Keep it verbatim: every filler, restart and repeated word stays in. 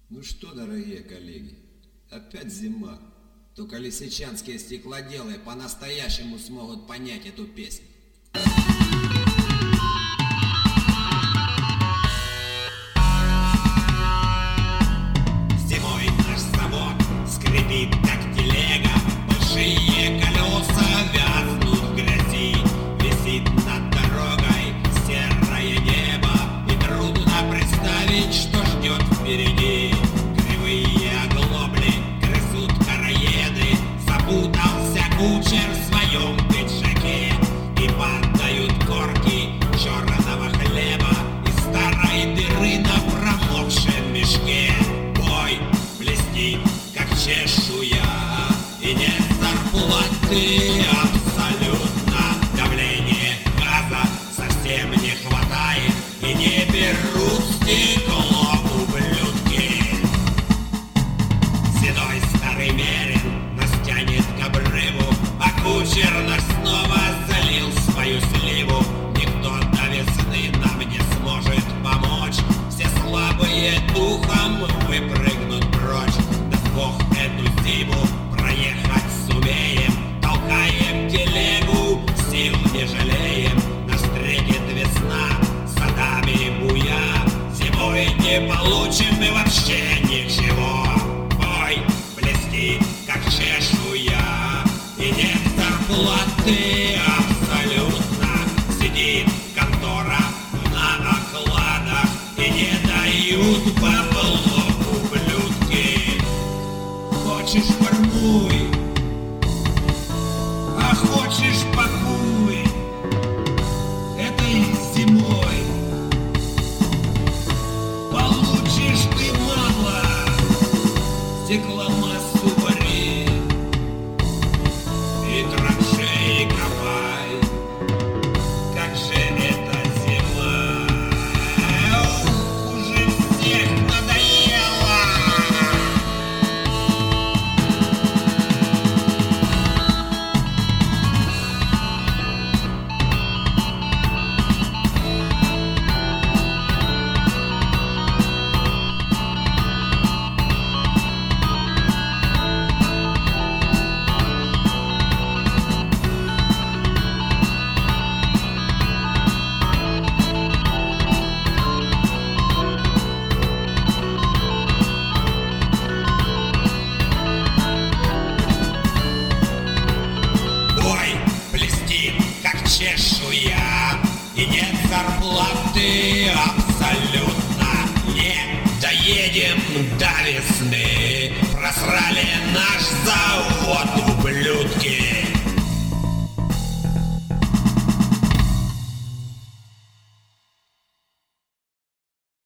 Ну что, дорогие коллеги, опять зима. Только лисичанские стеклоделы по-настоящему смогут понять эту песню. Зимой наш завод скрипит, как телега. Большие колеса вязнут в грязи. Висит над дорогой серое небо, и трудно представить, что ждет впереди. Кривые оглобли грызут короеды. Запутался кучер в своем пиджаке, и падают корки черного хлеба из старой дыры на промокшем мешке. Бой блестит, как чешуя, и нет зарплаты абсолютно. Давление газа совсем не хватает, и не берут стекло ублюдки. Седой старый мерин нас тянет к обрыву, а кучер наш снова залил свою сливу. Никто до весны нам не сможет помочь, все слабые духом выпрыгнут прочь. Да бог эту зиму проехать сумеем, толкаем телегу, сил не жалеем. Нас встретит весна, садами буя, зимой не получим мы вообще ничего. Ой, блестит, как чешуя, и нет зарплаты абсолютно. Сидит контора на окладах, и не дают бабло ублюдки. Хочешь — формуй, а хочешь — пакуй. Этой зимой получишь ты мало. Стекломассу вари и траншеи копай. Как же эта зима ух, уже всех надоела. Бой блестит, как чешуя, и нет зарплаты абсолютно. Не доедем до весны, просрали наш завод.